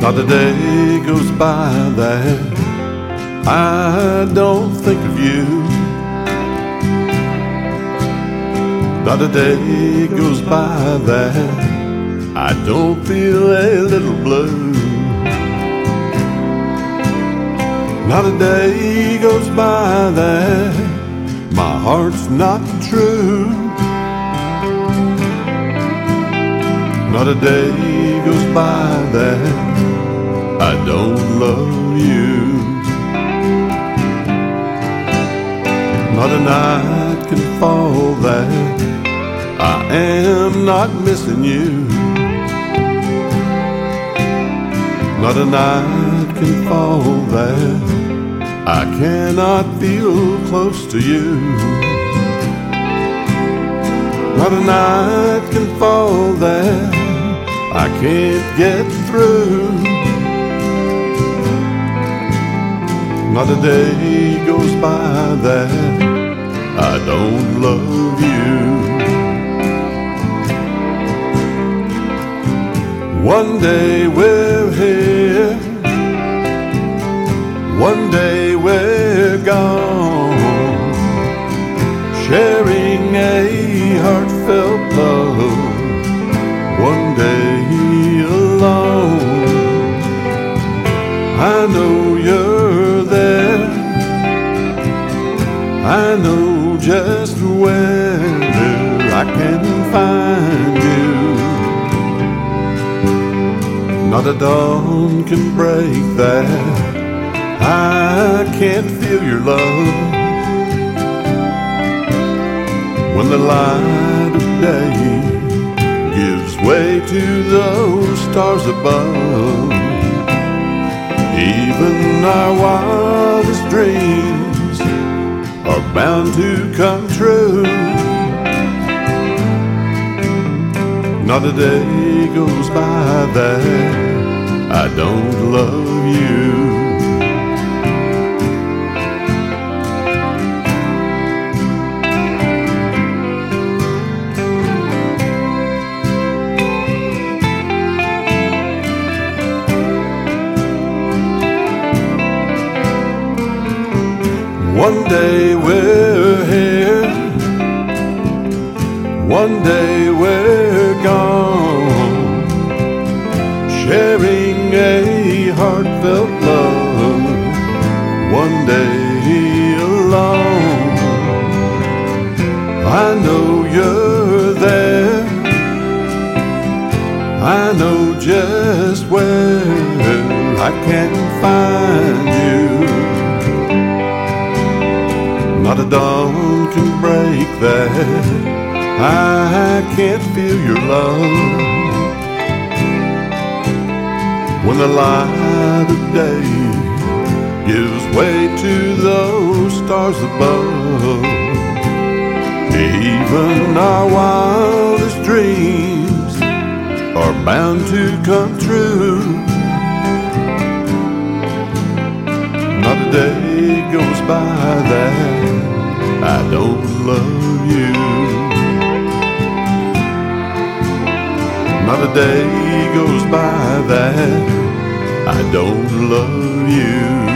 Not a day goes by that I don't think of you. Not a day goes by that I don't feel a little blue. Not a day goes by that my heart's not true. Not a day goes by that I don't love you. Not a night can fall that I am not missing you. Not a night can fall that I cannot feel close to you. Not a night can fall that I can't get through. Not a day goes by that I don't love you. One day we're here, one day we're gone, sharing a heartfelt love, one day alone. I know you're there, I know just where I can find you. Not a dawn can break that I can't feel your love. When the light of day gives way to those stars above, even our wildest dreams are bound to come true. Not a day goes by that I don't love you. One day we're here, one day we're gone, sharing a heartfelt love, one day alone. I know you're there, I know just where I can find you. Not a dawn can break that I can't feel your love. When the light of day gives way to those stars above, even our wildest dreams are bound to come true. Not a day goes by that I don't love you. Not a day goes by that I don't love you.